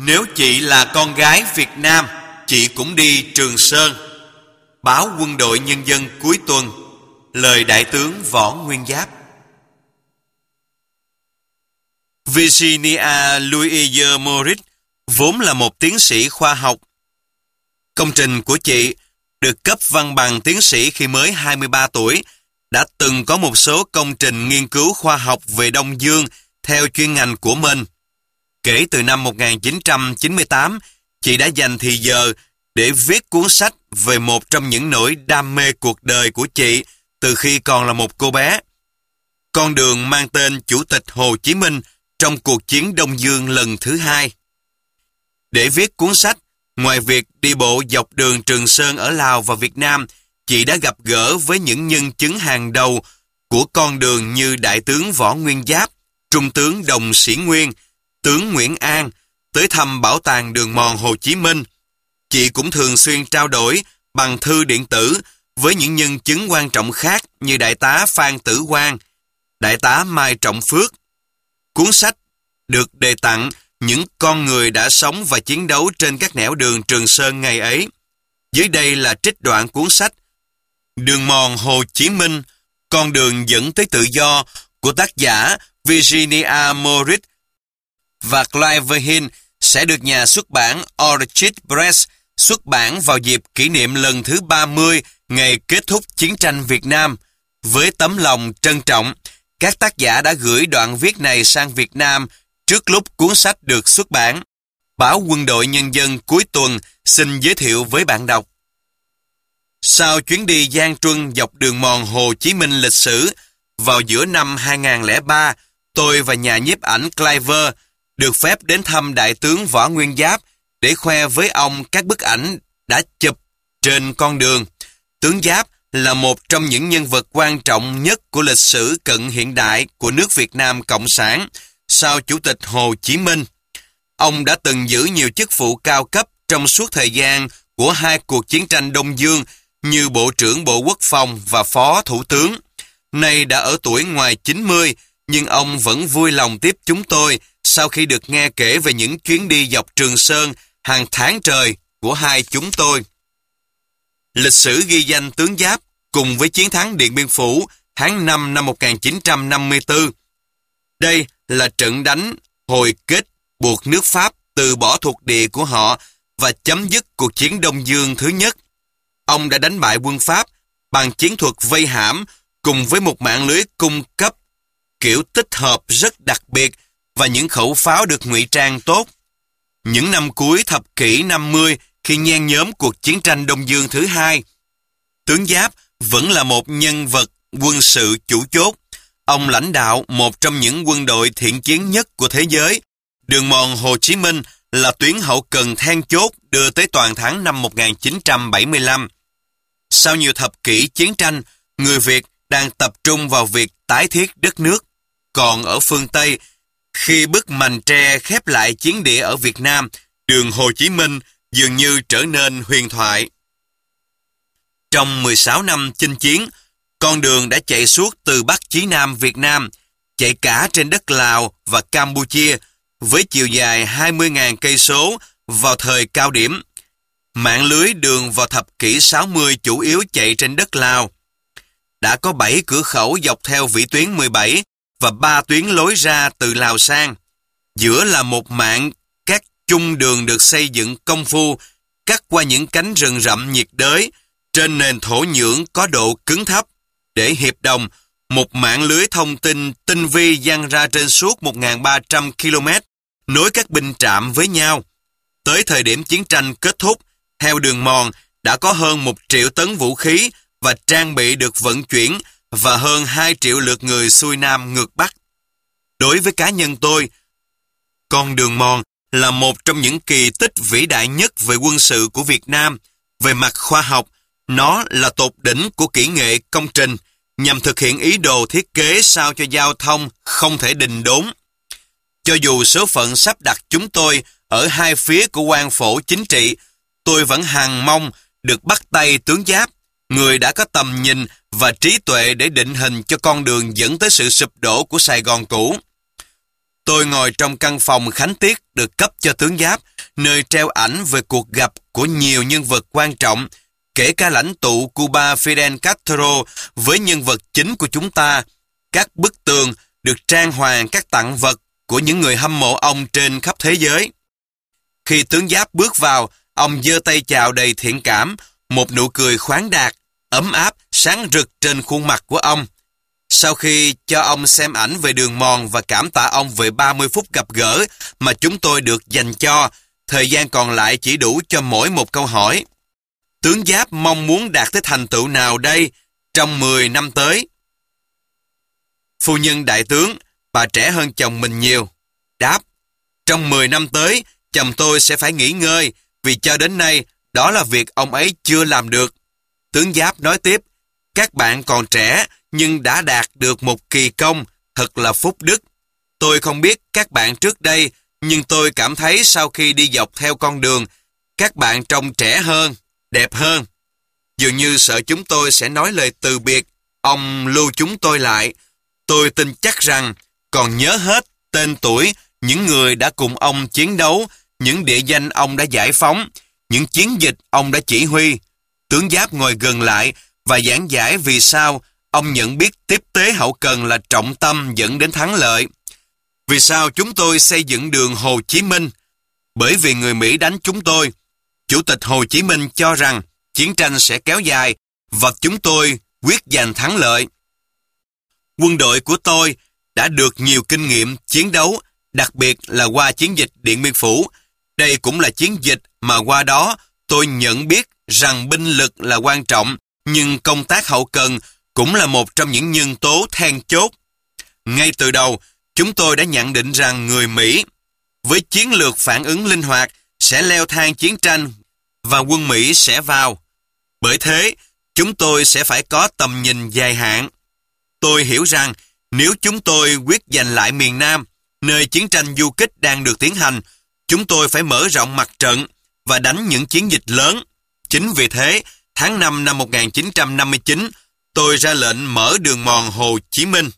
Nếu chị là con gái Việt Nam, chị cũng đi Trường Sơn. Báo Quân đội Nhân dân cuối tuần. Lời Đại tướng Võ Nguyên Giáp. Virginia Louise Morris vốn là một tiến sĩ khoa học. Công trình của chị được cấp văn bằng tiến sĩ khi mới 23 tuổi, đã từng có một số công trình nghiên cứu khoa học về Đông Dương theo chuyên ngành của mình. Kể từ năm 1998, chị đã dành thời giờ để viết cuốn sách về một trong những nỗi đam mê cuộc đời của chị từ khi còn là một cô bé. Con đường mang tên Chủ tịch Hồ Chí Minh trong cuộc chiến Đông Dương lần thứ hai. Để viết cuốn sách, ngoài việc đi bộ dọc đường Trường Sơn ở Lào và Việt Nam, chị đã gặp gỡ với những nhân chứng hàng đầu của con đường như Đại tướng Võ Nguyên Giáp, Trung tướng Đồng Sĩ Nguyên, tướng Nguyễn An, tới thăm Bảo tàng Đường mòn Hồ Chí Minh. Chị cũng thường xuyên trao đổi bằng thư điện tử với những nhân chứng quan trọng khác như Đại tá Phan Tử Quang, Đại tá Mai Trọng Phước. Cuốn sách được đề tặng những con người đã sống và chiến đấu trên các nẻo đường Trường Sơn ngày ấy. Dưới đây là trích đoạn cuốn sách Đường mòn Hồ Chí Minh, con đường dẫn tới tự do của tác giả Virginia Morris và Clive Hill, sẽ được nhà xuất bản Orchid Press xuất bản vào dịp kỷ niệm lần thứ 30 ngày kết thúc chiến tranh Việt Nam. Với tấm lòng trân trọng, các tác giả đã gửi đoạn viết này sang Việt Nam trước lúc cuốn sách được xuất bản. Báo Quân đội Nhân dân cuối tuần xin giới thiệu với bạn đọc. Sau chuyến đi gian truân dọc đường mòn Hồ Chí Minh lịch sử, vào giữa năm 2003, tôi và nhà nhiếp ảnh Clive được phép đến thăm Đại tướng Võ Nguyên Giáp để khoe với ông các bức ảnh đã chụp trên con đường. Tướng Giáp là một trong những nhân vật quan trọng nhất của lịch sử cận hiện đại của nước Việt Nam Cộng sản sau Chủ tịch Hồ Chí Minh. Ông đã từng giữ nhiều chức vụ cao cấp trong suốt thời gian của hai cuộc chiến tranh Đông Dương như Bộ trưởng Bộ Quốc phòng và Phó Thủ tướng. Nay đã ở tuổi ngoài 90, nhưng ông vẫn vui lòng tiếp chúng tôi sau khi được nghe kể về những chuyến đi dọc Trường Sơn hàng tháng trời của hai chúng tôi. Lịch sử ghi danh tướng Giáp cùng với chiến thắng Điện Biên Phủ tháng 5 năm 1954. Đây là trận đánh hồi kết buộc nước Pháp từ bỏ thuộc địa của họ và chấm dứt cuộc chiến Đông Dương thứ nhất. Ông đã đánh bại quân Pháp bằng chiến thuật vây hãm cùng với một mạng lưới cung cấp kiểu tích hợp rất đặc biệt và những khẩu pháo được ngụy trang tốt. Những năm cuối thập kỷ 50, khi nhen nhóm cuộc chiến tranh Đông Dương thứ hai, tướng Giáp vẫn là một nhân vật quân sự chủ chốt. Ông lãnh đạo một trong những quân đội thiện chiến nhất của thế giới. Đường mòn Hồ Chí Minh là tuyến hậu cần then chốt đưa tới toàn thắng năm 1975. Sau nhiều thập kỷ chiến tranh, người Việt đang tập trung vào việc tái thiết đất nước. Còn ở phương Tây, khi bức mành tre khép lại chiến địa ở Việt Nam, đường Hồ Chí Minh dường như trở nên huyền thoại. Trong 16 năm chinh chiến, con đường đã chạy suốt từ Bắc chí Nam Việt Nam, chạy cả trên đất Lào và Campuchia, với chiều dài 20.000 cây số vào thời cao điểm. Mạng lưới đường vào thập kỷ 60 chủ yếu chạy trên đất Lào. Đã có 7 cửa khẩu dọc theo vĩ tuyến 17 và 3 tuyến lối ra từ Lào sang. Giữa là một mạng các chung đường được xây dựng công phu, cắt qua những cánh rừng rậm nhiệt đới, trên nền thổ nhưỡng có độ cứng thấp. Để hiệp đồng, một mạng lưới thông tin tinh vi dang ra trên suốt 1.300 km, nối các binh trạm với nhau. Tới thời điểm chiến tranh kết thúc, theo đường mòn đã có hơn 1 triệu tấn vũ khí và trang bị được vận chuyển và hơn 2 triệu lượt người xuôi Nam ngược Bắc. Đối với cá nhân tôi, con đường mòn là một trong những kỳ tích vĩ đại nhất về quân sự của Việt Nam. Về mặt khoa học, nó là tột đỉnh của kỹ nghệ công trình, nhằm thực hiện ý đồ thiết kế sao cho giao thông không thể đình đốn. Cho dù số phận sắp đặt chúng tôi ở hai phía của quan phổ chính trị, tôi vẫn hằng mong được bắt tay tướng Giáp, người đã có tầm nhìn và trí tuệ để định hình cho con đường dẫn tới sự sụp đổ của Sài Gòn cũ. Tôi ngồi trong căn phòng khánh tiết được cấp cho tướng Giáp, nơi treo ảnh về cuộc gặp của nhiều nhân vật quan trọng, kể cả lãnh tụ Cuba Fidel Castro với nhân vật chính của chúng ta. Các bức tường được trang hoàng các tặng vật của những người hâm mộ ông trên khắp thế giới. Khi tướng Giáp bước vào, ông giơ tay chào đầy thiện cảm, một nụ cười khoáng đạt, ấm áp, sáng rực trên khuôn mặt của ông. Sau khi cho ông xem ảnh về đường mòn và cảm tạ ông về 30 phút gặp gỡ mà chúng tôi được dành cho, thời gian còn lại chỉ đủ cho mỗi một câu hỏi. Tướng Giáp mong muốn đạt tới thành tựu nào đây trong 10 năm tới? Phu nhân đại tướng, bà trẻ hơn chồng mình nhiều, đáp: trong 10 năm tới, chồng tôi sẽ phải nghỉ ngơi, vì cho đến nay, đó là việc ông ấy chưa làm được. Tướng Giáp nói tiếp: các bạn còn trẻ, nhưng đã đạt được một kỳ công, thật là phúc đức. Tôi không biết các bạn trước đây, nhưng tôi cảm thấy sau khi đi dọc theo con đường, các bạn trông trẻ hơn, đẹp hơn. Dường như sợ chúng tôi sẽ nói lời từ biệt, ông lưu chúng tôi lại. Tôi tin chắc rằng còn nhớ hết tên tuổi những người đã cùng ông chiến đấu, những địa danh ông đã giải phóng, những chiến dịch ông đã chỉ huy. Tướng Giáp ngồi gần lại và giảng giải vì sao ông nhận biết tiếp tế hậu cần là trọng tâm dẫn đến thắng lợi. Vì sao chúng tôi xây dựng đường Hồ Chí Minh? Bởi vì người Mỹ đánh chúng tôi. Chủ tịch Hồ Chí Minh cho rằng chiến tranh sẽ kéo dài và chúng tôi quyết giành thắng lợi. Quân đội của tôi đã được nhiều kinh nghiệm chiến đấu, đặc biệt là qua chiến dịch Điện Biên Phủ. Đây cũng là chiến dịch mà qua đó tôi nhận biết rằng binh lực là quan trọng, nhưng công tác hậu cần cũng là một trong những nhân tố then chốt. Ngay từ đầu, chúng tôi đã nhận định rằng người Mỹ, với chiến lược phản ứng linh hoạt, sẽ leo thang chiến tranh và quân Mỹ sẽ vào. Bởi thế, chúng tôi sẽ phải có tầm nhìn dài hạn. Tôi hiểu rằng nếu chúng tôi quyết giành lại miền Nam, nơi chiến tranh du kích đang được tiến hành, chúng tôi phải mở rộng mặt trận và đánh những chiến dịch lớn. Chính vì thế, tháng 5 năm 1959, tôi ra lệnh mở đường mòn Hồ Chí Minh.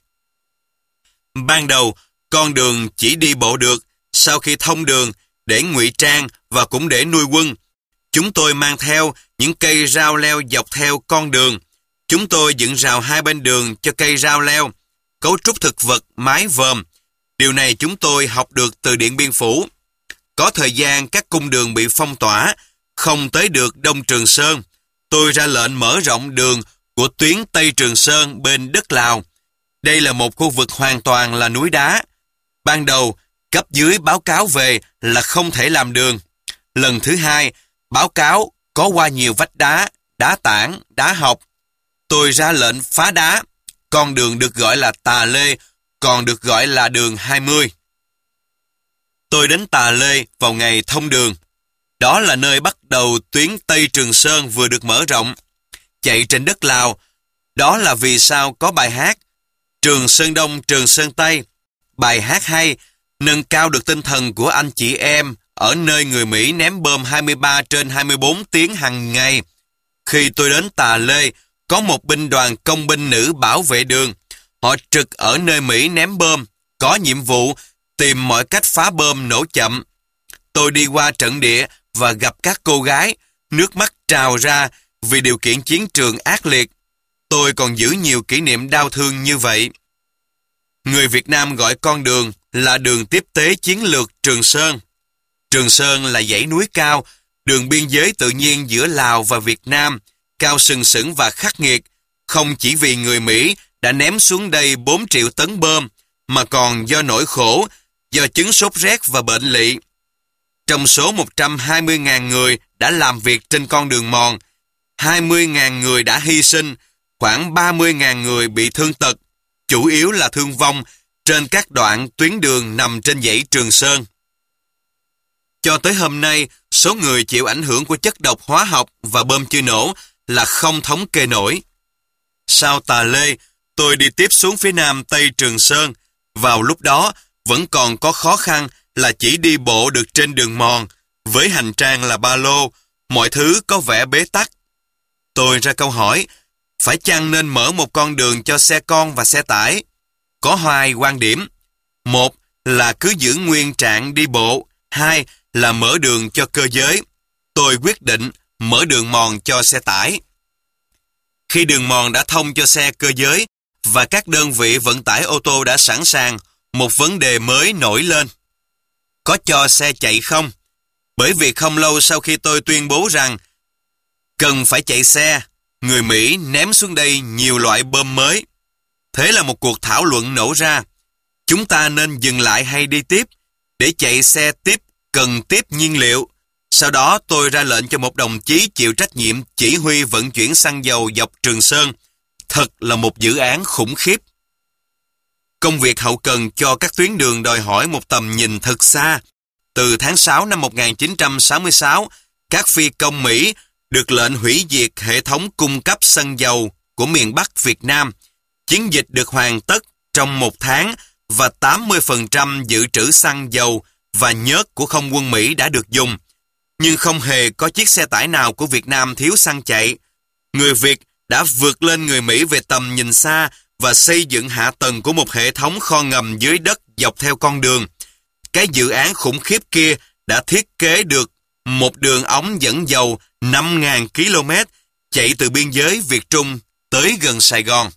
Ban đầu, con đường chỉ đi bộ được. Sau khi thông đường, để ngụy trang và cũng để nuôi quân, chúng tôi mang theo những cây rau leo dọc theo con đường. Chúng tôi dựng rào hai bên đường cho cây rau leo, cấu trúc thực vật mái vòm. Điều này chúng tôi học được từ Điện Biên Phủ. Có thời gian các cung đường bị phong tỏa, không tới được Đông Trường Sơn. Tôi ra lệnh mở rộng đường của tuyến Tây Trường Sơn bên đất Lào. Đây là một khu vực hoàn toàn là núi đá. Ban đầu, cấp dưới báo cáo về là không thể làm đường. Lần thứ hai, báo cáo có qua nhiều vách đá, đá tảng, đá học. Tôi ra lệnh phá đá. Con đường được gọi là Tà Lê, còn được gọi là đường 20. Tôi đến Tà Lê vào ngày thông đường. Đó là nơi bắt đầu tuyến Tây Trường Sơn vừa được mở rộng. Chạy trên đất Lào. Đó là vì sao có bài hát Trường Sơn Đông, Trường Sơn Tây. Bài hát hay, nâng cao được tinh thần của anh chị em ở nơi người Mỹ ném bom 23/24 tiếng hàng ngày. Khi tôi đến Tà Lê, có một binh đoàn công binh nữ bảo vệ đường. Họ trực ở nơi Mỹ ném bom, có nhiệm vụ tìm mọi cách phá bom nổ chậm. Tôi đi qua trận địa và gặp các cô gái, nước mắt trào ra vì điều kiện chiến trường ác liệt. Tôi còn giữ nhiều kỷ niệm đau thương như vậy. Người Việt Nam gọi con đường là đường tiếp tế chiến lược Trường Sơn. Trường Sơn là dãy núi cao, đường biên giới tự nhiên giữa Lào và Việt Nam, cao sừng sững và khắc nghiệt, không chỉ vì người Mỹ đã ném xuống đây 4 triệu tấn bom, mà còn do nỗi khổ, do chứng sốt rét và bệnh lỵ. Trong số 120.000 người đã làm việc trên con đường mòn, 20.000 người đã hy sinh, khoảng 30.000 người bị thương tật, chủ yếu là thương vong trên các đoạn tuyến đường nằm trên dãy Trường Sơn. Cho tới hôm nay, số người chịu ảnh hưởng của chất độc hóa học và bom chưa nổ là không thống kê nổi. Sau Tà Lê, tôi đi tiếp xuống phía nam Tây Trường Sơn. Vào lúc đó, vẫn còn có khó khăn là chỉ đi bộ được trên đường mòn, với hành trang là ba lô, mọi thứ có vẻ bế tắc. Tôi ra câu hỏi, phải chăng nên mở một con đường cho xe con và xe tải? Có hai quan điểm. Một, là cứ giữ nguyên trạng đi bộ, hai là mở đường cho cơ giới. Tôi quyết định mở đường mòn cho xe tải. Khi đường mòn đã thông cho xe cơ giới và các đơn vị vận tải ô tô đã sẵn sàng, một vấn đề mới nổi lên. Có cho xe chạy không? Bởi vì không lâu sau khi tôi tuyên bố rằng cần phải chạy xe, người Mỹ ném xuống đây nhiều loại bom mới. Thế là một cuộc thảo luận nổ ra. Chúng ta nên dừng lại hay đi tiếp? Để chạy xe tiếp cần tiếp nhiên liệu. Sau đó tôi ra lệnh cho một đồng chí chịu trách nhiệm chỉ huy vận chuyển xăng dầu dọc Trường Sơn. Thật là một dự án khủng khiếp. Công việc hậu cần cho các tuyến đường đòi hỏi một tầm nhìn thật xa. Từ tháng 6 năm 1966, các phi công Mỹ được lệnh hủy diệt hệ thống cung cấp xăng dầu của miền Bắc Việt Nam. Chiến dịch được hoàn tất trong 1 tháng và 80% dự trữ xăng dầu và nhớt của không quân Mỹ đã được dùng. Nhưng không hề có chiếc xe tải nào của Việt Nam thiếu xăng chạy. Người Việt đã vượt lên người Mỹ về tầm nhìn xa và xây dựng hạ tầng của một hệ thống kho ngầm dưới đất dọc theo con đường. Cái dự án khủng khiếp kia đã thiết kế được một đường ống dẫn dầu 5.000 km chạy từ biên giới Việt Trung tới gần Sài Gòn.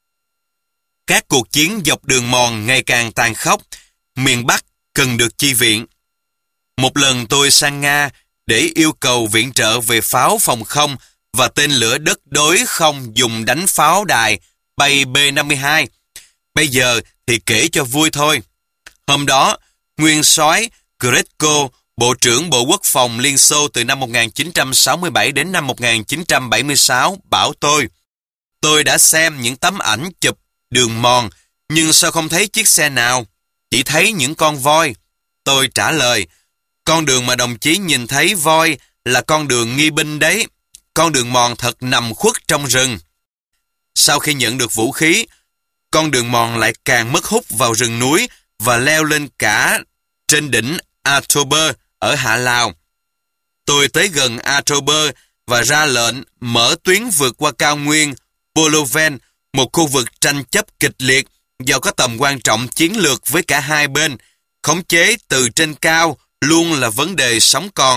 Các cuộc chiến dọc đường mòn ngày càng tàn khốc, miền Bắc cần được chi viện. Một lần tôi sang Nga để yêu cầu viện trợ về pháo phòng không và tên lửa đất đối không dùng đánh pháo đài bay B-52. Bây giờ thì kể cho vui thôi. Hôm đó, nguyên soái Gretko, Bộ trưởng Bộ Quốc phòng Liên Xô từ năm 1967 đến năm 1976, bảo tôi đã xem những tấm ảnh chụp đường mòn, nhưng sao không thấy chiếc xe nào? Chỉ thấy những con voi. Tôi trả lời, con đường mà đồng chí nhìn thấy voi là con đường nghi binh đấy. Con đường mòn thật nằm khuất trong rừng. Sau khi nhận được vũ khí, con đường mòn lại càng mất hút vào rừng núi và leo lên cả trên đỉnh Atober ở Hạ Lào. Tôi tới gần Atober và ra lệnh mở tuyến vượt qua cao nguyên Boloven, một khu vực tranh chấp kịch liệt do có tầm quan trọng chiến lược với cả hai bên. Khống chế từ trên cao luôn là vấn đề sống còn.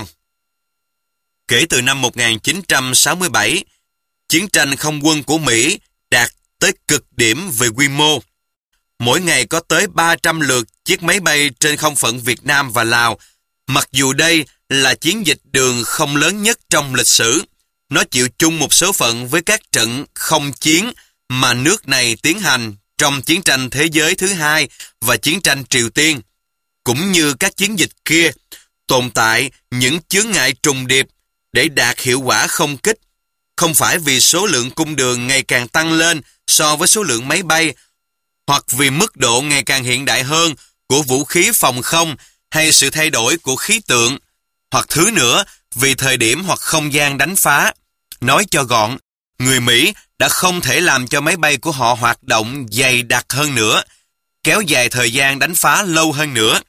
Kể từ năm 1967, chiến tranh không quân của Mỹ đạt tới cực điểm về quy mô. Mỗi ngày có tới 300 lượt chiếc máy bay trên không phận Việt Nam và Lào. Mặc dù đây là chiến dịch đường không lớn nhất trong lịch sử, nó chịu chung một số phận với các trận không chiến mà nước này tiến hành trong chiến tranh thế giới thứ hai và chiến tranh Triều Tiên. Cũng như các chiến dịch kia, tồn tại những chướng ngại trùng điệp để đạt hiệu quả không kích, không phải vì số lượng cung đường ngày càng tăng lên so với số lượng máy bay, hoặc vì mức độ ngày càng hiện đại hơn của vũ khí phòng không hay sự thay đổi của khí tượng, hoặc thứ nữa vì thời điểm hoặc không gian đánh phá. Nói cho gọn, người Mỹ đã không thể làm cho máy bay của họ hoạt động dày đặc hơn nữa, kéo dài thời gian đánh phá lâu hơn nữa.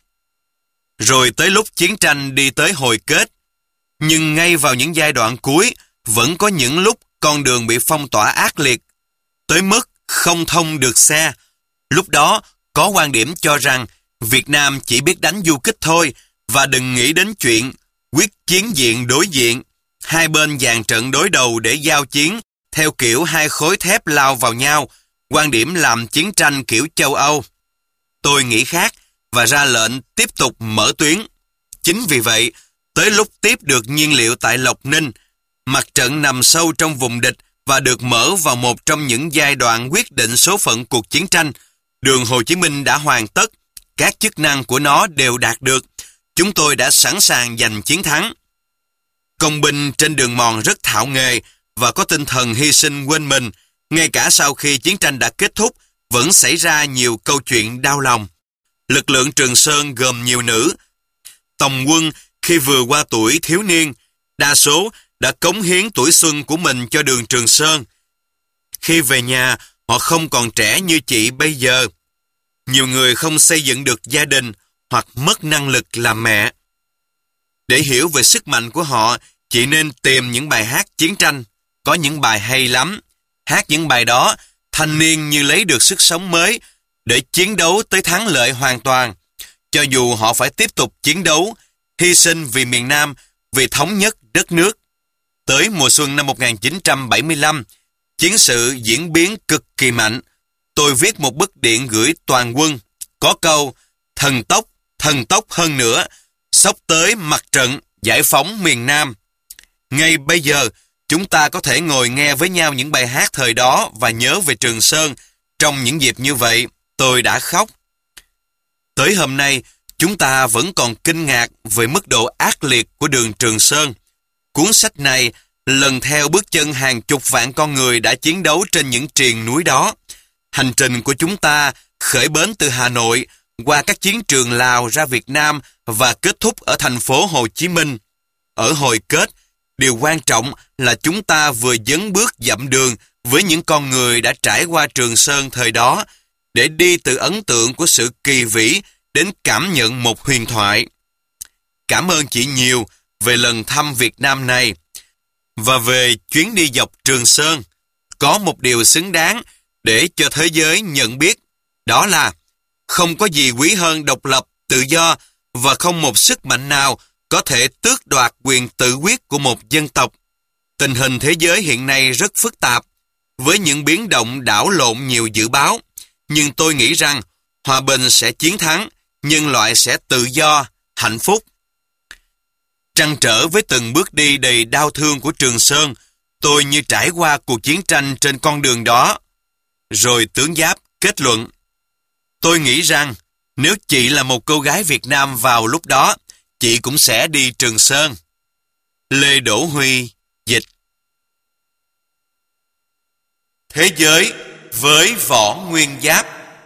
Rồi tới lúc chiến tranh đi tới hồi kết, nhưng ngay vào những giai đoạn cuối, vẫn có những lúc con đường bị phong tỏa ác liệt, tới mức không thông được xe. Lúc đó, có quan điểm cho rằng Việt Nam chỉ biết đánh du kích thôi và đừng nghĩ đến chuyện quyết chiến diện đối diện. Hai bên dàn trận đối đầu để giao chiến theo kiểu hai khối thép lao vào nhau, quan điểm làm chiến tranh kiểu châu Âu. Tôi nghĩ khác và ra lệnh tiếp tục mở tuyến. Chính vì vậy, tới lúc tiếp được nhiên liệu tại Lộc Ninh, mặt trận nằm sâu trong vùng địch và được mở vào một trong những giai đoạn quyết định số phận cuộc chiến tranh. Đường Hồ Chí Minh đã hoàn tất, các chức năng của nó đều đạt được. Chúng tôi đã sẵn sàng giành chiến thắng. Công binh trên đường mòn rất thạo nghề và có tinh thần hy sinh quên mình. Ngay cả sau khi chiến tranh đã kết thúc, vẫn xảy ra nhiều câu chuyện đau lòng. Lực lượng Trường Sơn gồm nhiều nữ. Tòng quân khi vừa qua tuổi thiếu niên, đa số đã cống hiến tuổi xuân của mình cho đường Trường Sơn. Khi về nhà, họ không còn trẻ như chị bây giờ. Nhiều người không xây dựng được gia đình hoặc mất năng lực làm mẹ. Để hiểu về sức mạnh của họ, chị nên tìm những bài hát chiến tranh. Có những bài hay lắm. Hát những bài đó, thanh niên như lấy được sức sống mới để chiến đấu tới thắng lợi hoàn toàn. cho dù họ phải tiếp tục chiến đấu, hy sinh vì miền Nam, vì thống nhất đất nước. Tới mùa xuân năm 1975, chiến sự diễn biến cực kỳ mạnh. Tôi viết một bức điện gửi toàn quân, có câu thần tốc hơn nữa, xốc tới mặt trận, giải phóng miền Nam. Ngay bây giờ, chúng ta có thể ngồi nghe với nhau những bài hát thời đó và nhớ về Trường Sơn. Trong những dịp như vậy, tôi đã khóc. Tới hôm nay, chúng ta vẫn còn kinh ngạc về mức độ ác liệt của đường Trường Sơn. Cuốn sách này lần theo bước chân hàng chục vạn con người đã chiến đấu trên những triền núi đó. Hành trình của chúng ta khởi bến từ Hà Nội, qua các chiến trường Lào ra Việt Nam và kết thúc ở thành phố Hồ Chí Minh. Ở hồi kết, điều quan trọng là chúng ta vừa dấn bước dặm đường với những con người đã trải qua Trường Sơn thời đó, để đi từ ấn tượng của sự kỳ vĩ đến cảm nhận một huyền thoại. Cảm ơn chị nhiều về lần thăm Việt Nam này. Và về chuyến đi dọc Trường Sơn, có một điều xứng đáng để cho thế giới nhận biết, đó là không có gì quý hơn độc lập, tự do và không một sức mạnh nào có thể tước đoạt quyền tự quyết của một dân tộc. Tình hình thế giới hiện nay rất phức tạp, với những biến động đảo lộn nhiều dự báo, nhưng tôi nghĩ rằng hòa bình sẽ chiến thắng, nhân loại sẽ tự do, hạnh phúc. Trăn trở với từng bước đi đầy đau thương của Trường Sơn, tôi như trải qua cuộc chiến tranh trên con đường đó. Rồi tướng Giáp kết luận, tôi nghĩ rằng nếu chị là một cô gái Việt Nam vào lúc đó, chị cũng sẽ đi Trường Sơn. Lê Đỗ Huy dịch. Thế giới với Võ Nguyên Giáp.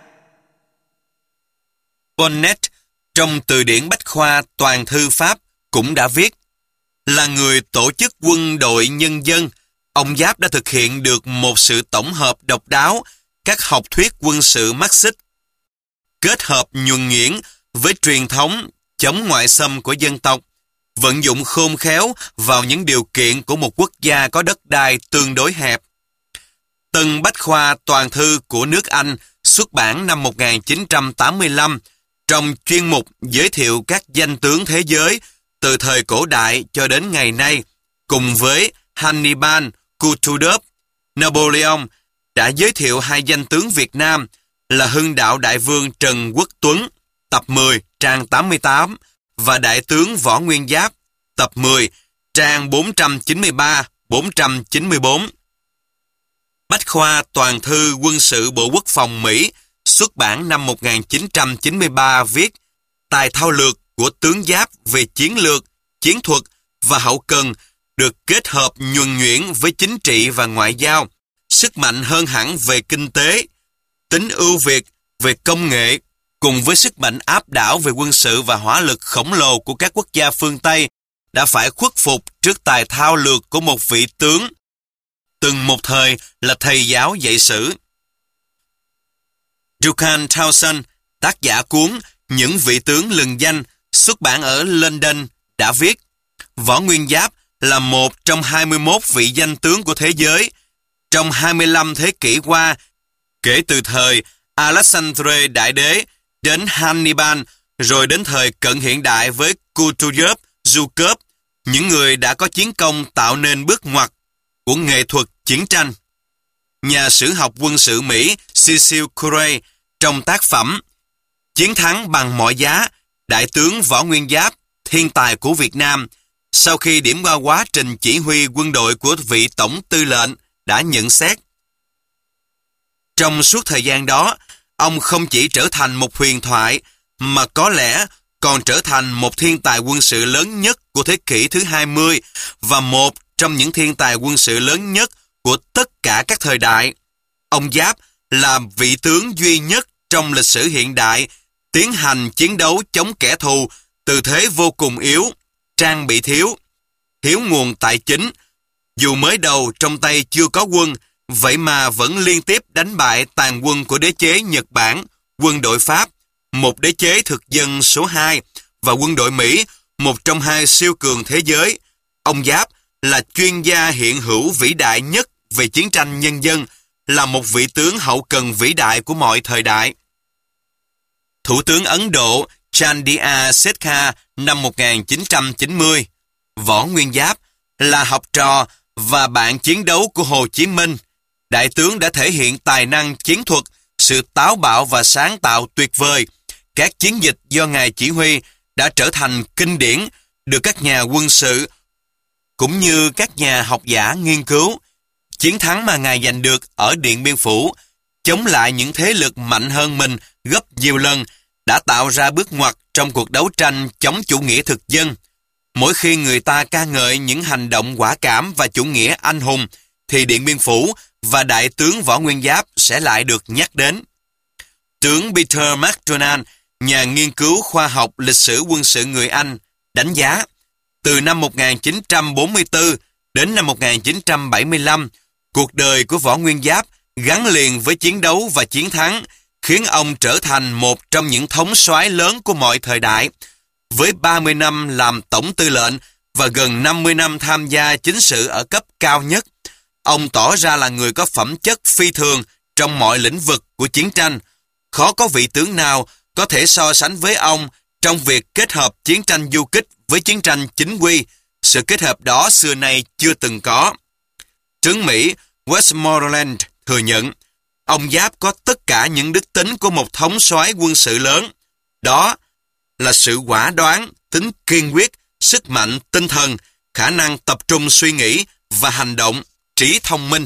Bonnet trong từ điển bách khoa toàn thư Pháp cũng đã viết, là người tổ chức quân đội nhân dân, ông Giáp đã thực hiện được một sự tổng hợp độc đáo các học thuyết quân sự Marxist, kết hợp nhuần nhuyễn với truyền thống chống ngoại xâm của dân tộc, vận dụng khôn khéo vào những điều kiện của một quốc gia có đất đai tương đối hẹp. Tân Bách Khoa Toàn thư của nước Anh xuất bản năm 1985 trong chuyên mục giới thiệu các danh tướng thế giới từ thời cổ đại cho đến ngày nay, cùng với Hannibal, Kutuzov, Napoleon, đã giới thiệu hai danh tướng Việt Nam là Hưng Đạo Đại Vương Trần Quốc Tuấn, tập 10, trang 88, và Đại tướng Võ Nguyên Giáp, tập 10, trang 493-494. Bách khoa toàn thư quân sự Bộ Quốc phòng Mỹ xuất bản năm 1993 viết, tài thao lược của tướng Giáp về chiến lược, chiến thuật và hậu cần được kết hợp nhuần nhuyễn với chính trị và ngoại giao, sức mạnh hơn hẳn về kinh tế, tính ưu việt về công nghệ, cùng với sức mạnh áp đảo về quân sự và hỏa lực khổng lồ của các quốc gia phương Tây, đã phải khuất phục trước tài thao lược của một vị tướng, từng một thời là thầy giáo dạy sử. Duncan Townsend, tác giả cuốn Những vị tướng lừng danh, xuất bản ở London, đã viết, Võ Nguyên Giáp là một trong 21 vị danh tướng của thế giới. Trong 25 thế kỷ qua, kể từ thời Alexandre Đại Đế đến Hannibal, rồi đến thời cận hiện đại với Kutuzov, Zhukov, những người đã có chiến công tạo nên bước ngoặt của nghệ thuật chiến tranh. Nhà sử học quân sự Mỹ Cecil Curray trong tác phẩm Chiến thắng bằng mọi giá, Đại tướng Võ Nguyên Giáp, thiên tài của Việt Nam, sau khi điểm qua quá trình chỉ huy quân đội của vị tổng tư lệnh, đã nhận xét. Trong suốt thời gian đó, ông không chỉ trở thành một huyền thoại, mà có lẽ còn trở thành một thiên tài quân sự lớn nhất của thế kỷ thứ 20 và một trong những thiên tài quân sự lớn nhất của tất cả các thời đại. Ông Giáp là vị tướng duy nhất trong lịch sử hiện đại tiến hành chiến đấu chống kẻ thù từ thế vô cùng yếu, trang bị thiếu nguồn tài chính. Dù mới đầu trong tay chưa có quân, vậy mà vẫn liên tiếp đánh bại tàn quân của đế chế Nhật Bản, quân đội Pháp, một đế chế thực dân số 2, và quân đội Mỹ, một trong hai siêu cường thế giới. Ông Giáp là chuyên gia hiện hữu vĩ đại nhất về chiến tranh nhân dân, là một vị tướng hậu cần vĩ đại của mọi thời đại. Thủ tướng Ấn Độ Chandia Setkha năm 1990. Võ Nguyên Giáp là học trò và bạn chiến đấu của Hồ Chí Minh. Đại tướng đã thể hiện tài năng chiến thuật, sự táo bạo và sáng tạo tuyệt vời. Các chiến dịch do Ngài chỉ huy đã trở thành kinh điển, được các nhà quân sự cũng như các nhà học giả nghiên cứu. Chiến thắng mà Ngài giành được ở Điện Biên Phủ, chống lại những thế lực mạnh hơn mình gấp nhiều lần, đã tạo ra bước ngoặt trong cuộc đấu tranh chống chủ nghĩa thực dân. Mỗi khi người ta ca ngợi những hành động quả cảm và chủ nghĩa anh hùng, thì Điện Biên Phủ và Đại tướng Võ Nguyên Giáp sẽ lại được nhắc đến. Tướng Peter MacDonald, nhà nghiên cứu khoa học lịch sử quân sự người Anh, đánh giá từ năm 1944 đến năm 1975, cuộc đời của Võ Nguyên Giáp gắn liền với chiến đấu và chiến thắng, khiến ông trở thành một trong những thống soái lớn của mọi thời đại. Với 30 năm làm tổng tư lệnh và gần 50 năm tham gia chính sự ở cấp cao nhất, ông tỏ ra là người có phẩm chất phi thường trong mọi lĩnh vực của chiến tranh. Khó có vị tướng nào có thể so sánh với ông trong việc kết hợp chiến tranh du kích với chiến tranh chính quy. Sự kết hợp đó xưa nay chưa từng có. Tướng Mỹ Westmoreland thừa nhận, ông Giáp có tất cả những đức tính của một thống soái quân sự lớn. Đó là sự quả đoán, tính kiên quyết, sức mạnh tinh thần, khả năng tập trung suy nghĩ và hành động, trí thông minh.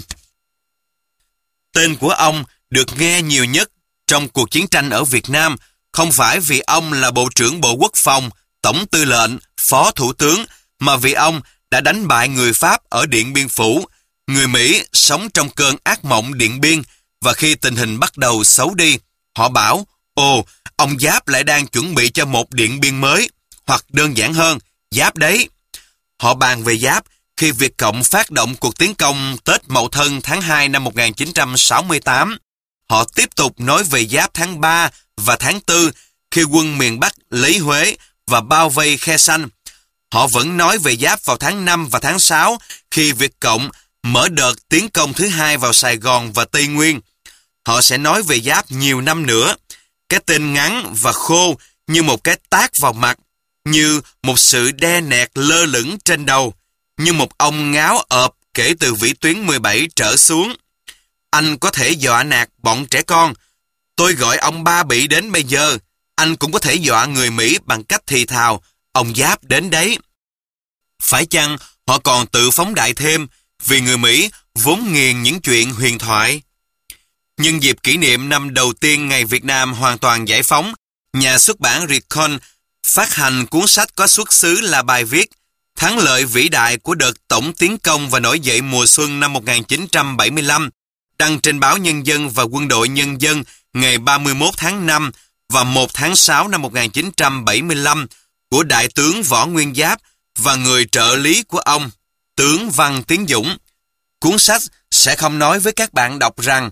Tên của ông được nghe nhiều nhất trong cuộc chiến tranh ở Việt Nam, không phải vì ông là Bộ trưởng Bộ Quốc phòng, Tổng tư lệnh, Phó Thủ tướng, mà vì ông đã đánh bại người Pháp ở Điện Biên Phủ. Người Mỹ sống trong cơn ác mộng Điện Biên, và khi tình hình bắt đầu xấu đi, họ bảo, ông Giáp lại đang chuẩn bị cho một Điện Biên mới, hoặc đơn giản hơn, Giáp đấy. Họ bàn về Giáp khi Việt Cộng phát động cuộc tiến công Tết Mậu Thân tháng 2 năm 1968. Họ tiếp tục nói về Giáp tháng 3 và tháng 4 khi quân miền Bắc lấy Huế và bao vây Khe Sanh. Họ vẫn nói về Giáp vào tháng 5 và tháng 6 khi Việt Cộng mở đợt tiến công thứ hai vào Sài Gòn và Tây Nguyên. Họ sẽ nói về Giáp nhiều năm nữa. Cái tên ngắn và khô như một cái tát vào mặt, như một sự đe nẹt lơ lửng trên đầu, như một ông ngáo ợp kể từ vĩ tuyến 17 trở xuống. Anh có thể dọa nạt bọn trẻ con. Tôi gọi ông Ba Bị đến bây giờ. Anh cũng có thể dọa người Mỹ bằng cách thì thào, ông Giáp đến đấy. Phải chăng họ còn tự phóng đại thêm, vì người Mỹ vốn nghiền những chuyện huyền thoại. Nhân dịp kỷ niệm năm đầu tiên ngày Việt Nam hoàn toàn giải phóng, nhà xuất bản Recon phát hành cuốn sách có xuất xứ là bài viết Thắng lợi vĩ đại của đợt tổng tiến công và nổi dậy mùa xuân năm 1975, đăng trên báo Nhân dân và Quân đội Nhân dân ngày 31 tháng 5 và 1 tháng 6 năm 1975 của Đại tướng Võ Nguyên Giáp và người trợ lý của ông, tướng Văn Tiến Dũng. Cuốn sách sẽ không nói với các bạn đọc rằng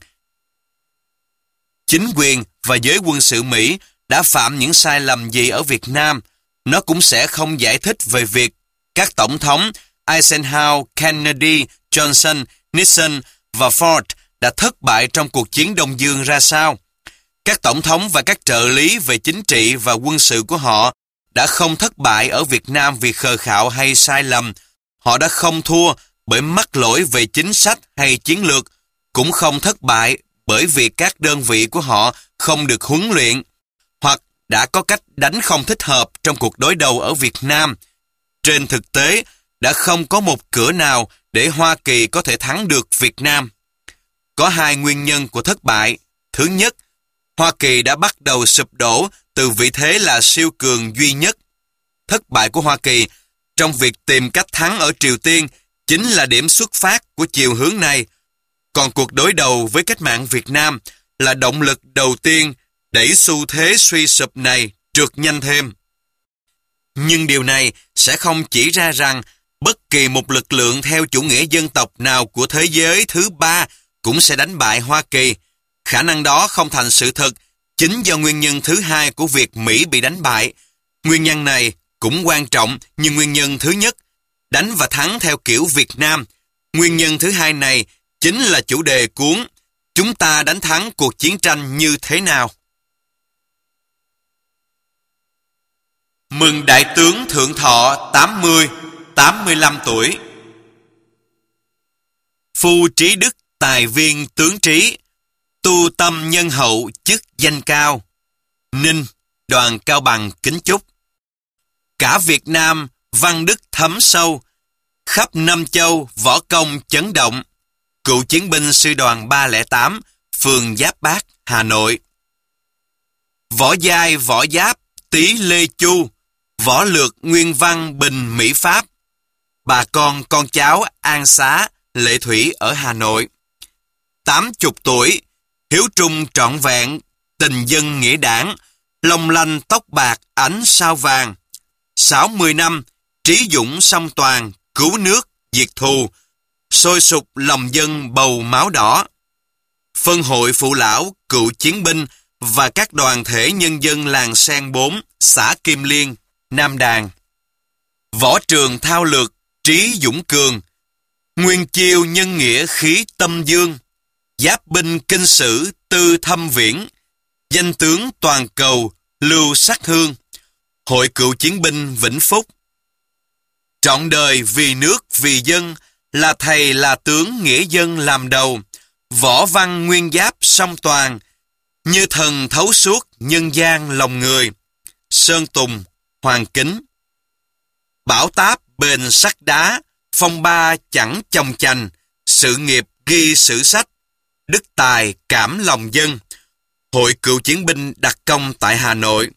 chính quyền và giới quân sự Mỹ đã phạm những sai lầm gì ở Việt Nam. Nó cũng sẽ không giải thích về việc các tổng thống Eisenhower, Kennedy, Johnson, Nixon và Ford đã thất bại trong cuộc chiến Đông Dương ra sao. Các tổng thống và các trợ lý về chính trị và quân sự của họ đã không thất bại ở Việt Nam vì khờ khạo hay sai lầm. Họ đã không thua bởi mắc lỗi về chính sách hay chiến lược, cũng không thất bại bởi vì các đơn vị của họ không được huấn luyện, hoặc đã có cách đánh không thích hợp trong cuộc đối đầu ở Việt Nam. Trên thực tế, đã không có một cửa nào để Hoa Kỳ có thể thắng được Việt Nam. Có hai nguyên nhân của thất bại. Thứ nhất, Hoa Kỳ đã bắt đầu sụp đổ từ vị thế là siêu cường duy nhất. Thất bại của Hoa Kỳ trong việc tìm cách thắng ở Triều Tiên chính là điểm xuất phát của chiều hướng này. Còn cuộc đối đầu với cách mạng Việt Nam là động lực đầu tiên đẩy xu thế suy sụp này trượt nhanh thêm. Nhưng điều này sẽ không chỉ ra rằng bất kỳ một lực lượng theo chủ nghĩa dân tộc nào của thế giới thứ ba cũng sẽ đánh bại Hoa Kỳ. Khả năng đó không thành sự thật chính do nguyên nhân thứ hai của việc Mỹ bị đánh bại. Nguyên nhân này cũng quan trọng như nguyên nhân thứ nhất, đánh và thắng theo kiểu Việt Nam. Nguyên nhân thứ hai này chính là chủ đề cuốn Chúng ta đánh thắng cuộc chiến tranh như thế nào. Mừng Đại tướng Thượng Thọ 80, 85 tuổi. Phu Trí Đức Tài Viên Tướng Trí, tu tâm nhân hậu chức danh cao. Ninh, đoàn Cao Bằng kính chúc. Cả Việt Nam văn đức thấm sâu, khắp năm châu võ công chấn động. Cựu chiến binh sư đoàn 308, phường Giáp Bát, Hà Nội. Võ Giai Võ Giáp Tý Lê Chu, Võ Lược Nguyên Văn Bình Mỹ Pháp. Bà con cháu An Xá, Lệ Thủy ở Hà Nội. 80 tuổi, hiếu trung trọn vẹn, tình dân nghĩa đảng, long lanh tóc bạc ánh sao vàng. 60 năm, trí dũng song toàn, cứu nước, diệt thù, sôi sục lòng dân bầu máu đỏ. Phân hội phụ lão, cựu chiến binh và các đoàn thể nhân dân làng Sen 4, xã Kim Liên, Nam Đàn. Võ trường thao lược, trí dũng cường, nguyên chiêu nhân nghĩa khí tâm dương, giáp binh kinh sử tư thâm viễn, danh tướng toàn cầu lưu sắc hương, hội cựu chiến binh Vĩnh Phúc. Trọn đời vì nước vì dân, là thầy là tướng nghĩa dân làm đầu, võ văn nguyên giáp song toàn, như thần thấu suốt nhân gian lòng người. Sơn Tùng, Hoàng Kính. Bảo táp bền sắt đá, phong ba chẳng chồng chành, sự nghiệp ghi sử sách, đức tài cảm lòng dân. Hội cựu chiến binh đặc công tại Hà Nội.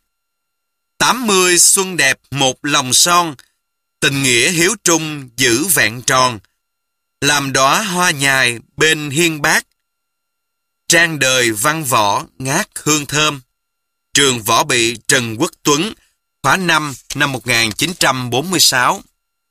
80 xuân đẹp một lòng son, tình nghĩa hiếu trung giữ vẹn tròn, làm đóa hoa nhài bên hiên bác, trang đời văn võ ngát hương thơm. Trường Võ Bị Trần Quốc Tuấn, khóa 5 năm 1946.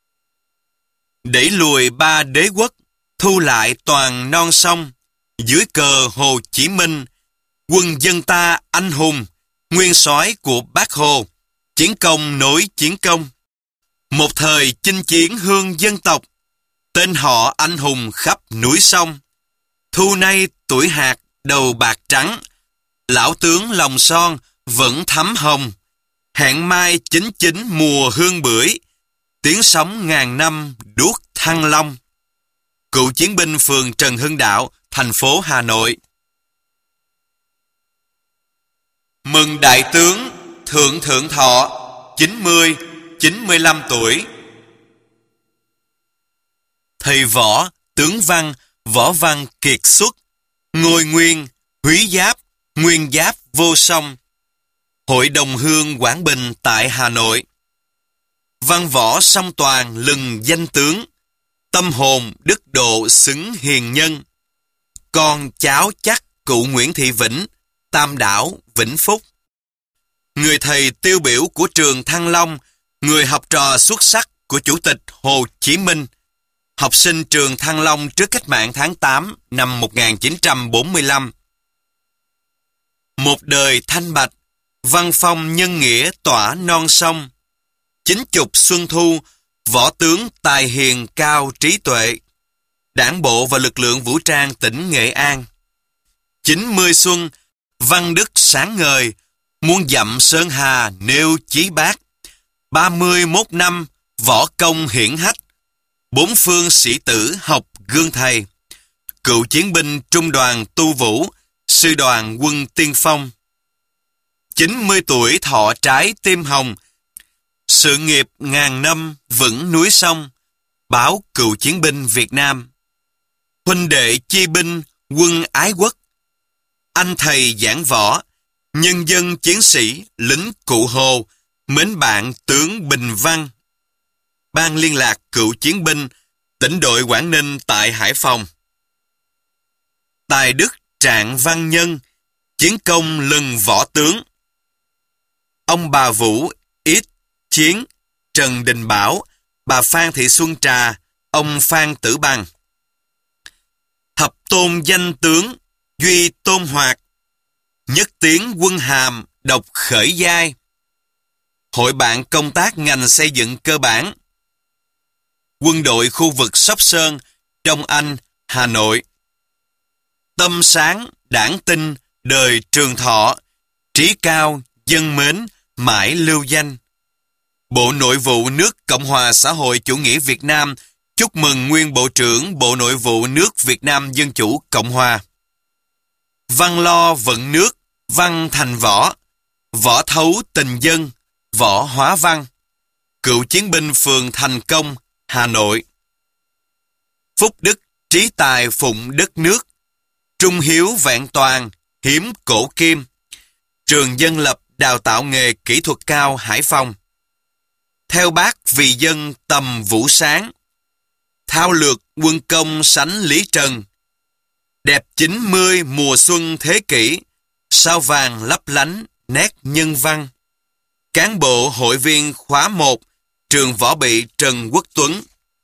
Đẩy lùi ba đế quốc, thu lại toàn non sông, dưới cờ Hồ Chí Minh, quân dân ta anh hùng, nguyên soái của Bác Hồ, chiến công nối chiến công. Một thời chinh chiến hương dân tộc, tên họ anh hùng khắp núi sông. Thu nay tuổi hạt đầu bạc trắng, lão tướng lòng son vẫn thắm hồng. Hẹn mai 99 mùa hương bưởi, tiếng sóng ngàn năm đuốc Thăng Long. Cựu chiến binh phường Trần Hưng Đạo, thành phố Hà Nội. Mừng Đại tướng Thượng Thọ 90, 95 tuổi. Thầy võ, tướng văn, võ văn kiệt xuất, ngôi nguyên, húy giáp, nguyên giáp vô song. Hội đồng hương Quảng Bình tại Hà Nội. Văn võ song toàn lừng danh tướng, tâm hồn đức độ xứng hiền nhân. Con cháu chắc cụ Nguyễn Thị Vĩnh, Tam Đảo, Vĩnh Phúc. Người thầy tiêu biểu của trường Thăng Long, người học trò xuất sắc của Chủ tịch Hồ Chí Minh. Học sinh trường Thăng Long trước cách mạng tháng 8 năm 1945. Một đời thanh bạch, văn phong nhân nghĩa tỏa non sông. 90 xuân thu, võ tướng tài hiền cao trí tuệ. Đảng bộ và lực lượng vũ trang tỉnh Nghệ An. 90 xuân, văn đức sáng ngời, muôn dặm sơn hà nêu chí bác. 31 năm, võ công hiển hách, bốn phương sĩ tử học gương thầy. Cựu chiến binh trung đoàn tu vũ, sư đoàn quân tiên phong. 90 tuổi thọ trái tim hồng, sự nghiệp ngàn năm vững núi sông. Báo Cựu chiến binh Việt Nam. Huynh đệ chi binh quân ái quốc, anh thầy giảng võ, nhân dân chiến sĩ lính Cụ Hồ, mến bạn tướng Bình Văn. Ban liên lạc cựu chiến binh, tỉnh đội Quảng Ninh tại Hải Phòng. Tài đức Trạng Văn Nhân, chiến công lừng võ tướng. Ông bà Vũ, Ít, Chiến, Trần Đình Bảo, bà Phan Thị Xuân Trà, ông Phan Tử Bằng. Thập tôn danh tướng, Duy Tôn Hoạt, nhất tiến quân hàm, độc khởi giai. Hội bạn công tác ngành xây dựng cơ bản. Quân đội khu vực Sóc Sơn, Đông Anh, Hà Nội. Tâm sáng, đảng tinh, đời trường thọ, trí cao, dân mến, mãi lưu danh. Bộ Nội vụ nước Cộng hòa xã hội chủ nghĩa Việt Nam chúc mừng nguyên Bộ trưởng Bộ Nội vụ nước Việt Nam Dân chủ Cộng hòa. Văn lo vận nước, văn thành võ, võ thấu tình dân, võ hóa văn. Cựu chiến binh phường Thành Công, Hà Nội. Phúc đức trí tài phụng đất nước, trung hiếu vẹn toàn, hiếm cổ kim. Trường dân lập đào tạo nghề kỹ thuật cao Hải Phòng. Theo Bác vì dân tầm vũ sáng, thao lược quân công sánh Lý Trần. Đẹp 90 mùa xuân thế kỷ, sao vàng lấp lánh nét nhân văn. Cán bộ hội viên khóa 1, trường võ bị Trần Quốc Tuấn.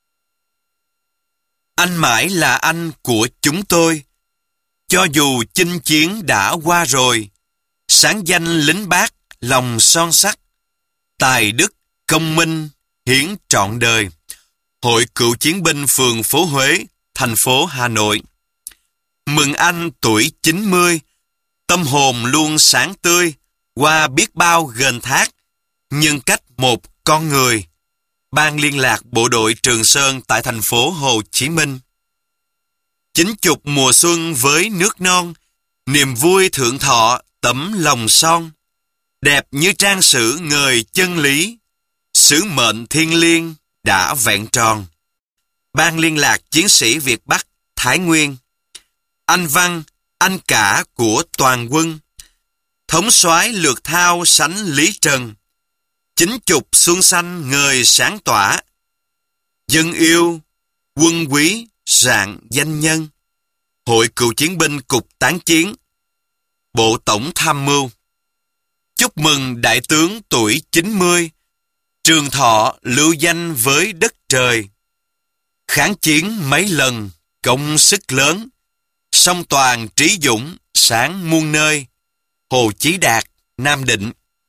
Anh mãi là anh của chúng tôi, cho dù chinh chiến đã qua rồi. Sáng danh lính Bác, lòng son sắt, tài đức, công minh, hiến trọn đời. Hội cựu chiến binh phường phố Huế, thành phố Hà Nội. Mừng anh tuổi 90, tâm hồn luôn sáng tươi, qua biết bao gền thác, nhân cách một con người. Ban liên lạc bộ đội Trường Sơn tại thành phố Hồ Chí Minh. 90 mùa xuân với nước non, niềm vui thượng thọ tấm lòng son. Đẹp như trang sử ngời chân lý, sứ mệnh thiêng liêng đã vẹn tròn. Ban liên lạc chiến sĩ Việt Bắc Thái Nguyên. Anh văn, anh cả của toàn quân, thống soái lược thao sánh Lý Trần. 90 xuân xanh ngời sáng tỏa, dân yêu, quân quý, rạng danh nhân. Hội cựu chiến binh cục tán chiến, Bộ Tổng Tham mưu. Chúc mừng đại tướng tuổi 90, trường thọ lưu danh với đất trời. Kháng chiến mấy lần, công sức lớn, song toàn trí dũng, sáng muôn nơi. Hồ Chí Đạt, Nam Định.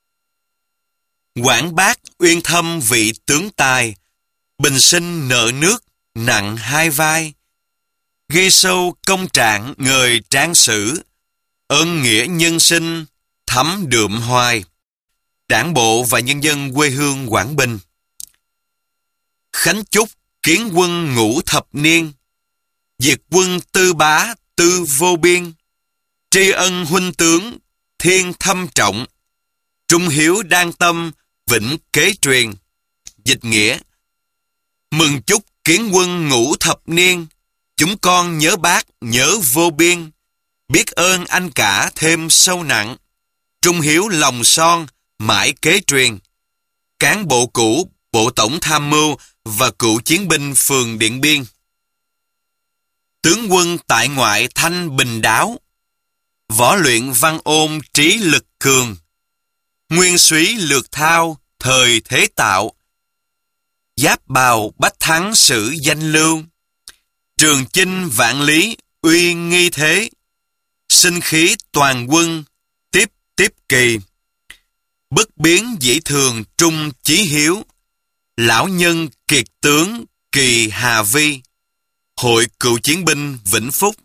Quảng Bác uyên thâm vị tướng tài, bình sinh nợ nước, nặng hai vai. Ghi sâu công trạng ngời trang sử, ơn nghĩa nhân sinh, thấm đượm hoài. Đảng bộ và nhân dân quê hương Quảng Bình. Khánh chúc kiến quân ngũ thập niên, diệt quân tư bá tư vô biên. Tri ân huynh tướng, thiên thâm trọng, trung hiếu đan tâm, vĩnh kế truyền. Dịch nghĩa: mừng chúc kiến quân ngũ thập niên, chúng con nhớ Bác nhớ vô biên. Biết ơn anh cả thêm sâu nặng, trung hiếu lòng son mãi kế truyền. Cán bộ cũ Bộ Tổng Tham mưu và cựu chiến binh phường Điện Biên. Tướng quân tại ngoại thanh bình đáo, võ luyện văn ôn trí lực cường. Nguyên súy lược thao thời thế tạo, giáp bào bách thắng sử danh lưu. Trường chinh vạn lý uy nghi thế, sinh khí toàn quân tiếp tiếp kỳ. Bất biến dĩ thường trung chí hiếu, lão nhân kiệt tướng kỳ Hà Vi. Hội cựu chiến binh Vĩnh Phúc.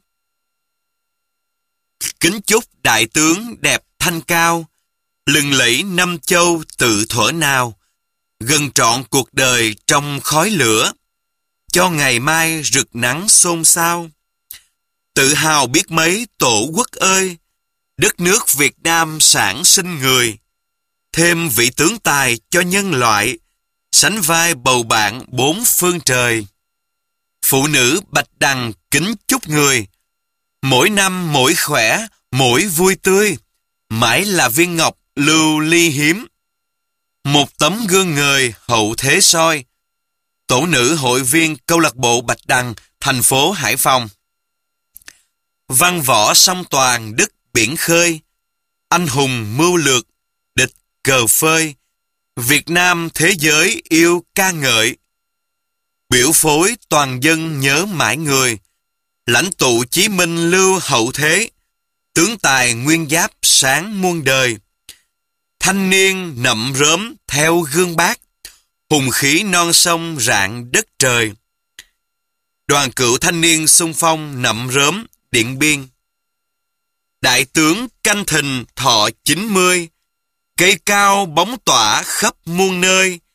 Kính chúc đại tướng đẹp thanh cao, lừng lẫy năm châu tự thuở nào. Gần trọn cuộc đời trong khói lửa, cho ngày mai rực nắng xôn xao. Tự hào biết mấy tổ quốc ơi, đất nước Việt Nam sản sinh người. Thêm vị tướng tài cho nhân loại, sánh vai bầu bạn bốn phương trời. Phụ nữ bạch đằng kính chúc người, mỗi năm mỗi khỏe, mỗi vui tươi, mãi là viên ngọc lưu ly hiếm. Một tấm gương ngời hậu thế soi. Tổ nữ hội viên câu lạc bộ Bạch Đằng, thành phố Hải Phòng. Văn võ song toàn đức biển khơi, anh hùng mưu lược, địch cờ phơi. Việt Nam thế giới yêu ca ngợi, biểu phối toàn dân nhớ mãi người. Lãnh tụ Chí Minh lưu hậu thế, tướng tài nguyên giáp sáng muôn đời. Thanh niên nậm rớm theo gương Bác, hùng khí non sông rạng đất trời. Đoàn cựu thanh niên xung phong nậm rớm Điện Biên. Đại tướng Canh Thìn thọ 90, cây cao bóng tỏa khắp muôn nơi.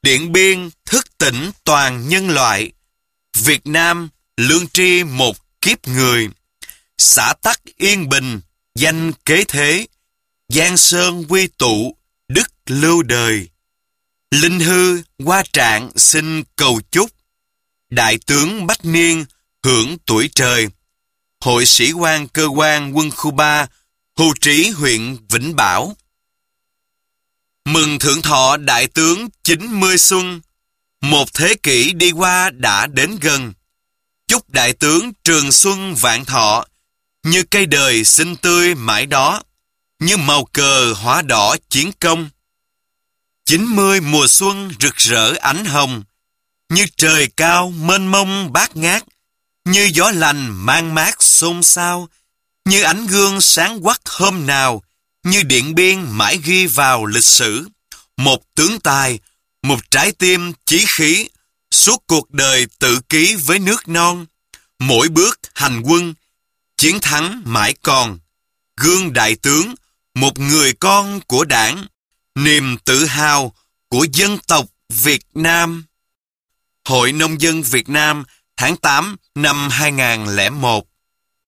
Điện Biên thức tỉnh toàn nhân loại. Việt Nam lương tri một kiếp người. Xã tắc yên bình, danh kế thế. Giang sơn quy tụ, đức lưu đời. Linh hư qua trạng xin cầu chúc. Đại tướng Bách Niên hưởng tuổi trời. Hội sĩ quan cơ quan quân khu 3, hưu trí huyện Vĩnh Bảo. Mừng thượng thọ đại tướng 90 xuân. Một thế kỷ đi qua đã đến gần. Chúc đại tướng trường xuân vạn thọ. Như cây đời xinh tươi mãi đó. Như màu cờ hóa đỏ chiến công. 90 mùa xuân rực rỡ ánh hồng. Như trời cao mênh mông bát ngát. Như gió lành mang mát xôn xao. Như ánh gương sáng quắc hôm nào. Như Điện Biên mãi ghi vào lịch sử. Một tướng tài, một trái tim chí khí. Suốt cuộc đời tự ký với nước non. Mỗi bước hành quân, chiến thắng mãi còn. Gương đại tướng, một người con của Đảng. Niềm tự hào của dân tộc Việt Nam. Hội Nông dân Việt Nam tháng 8 năm 2001.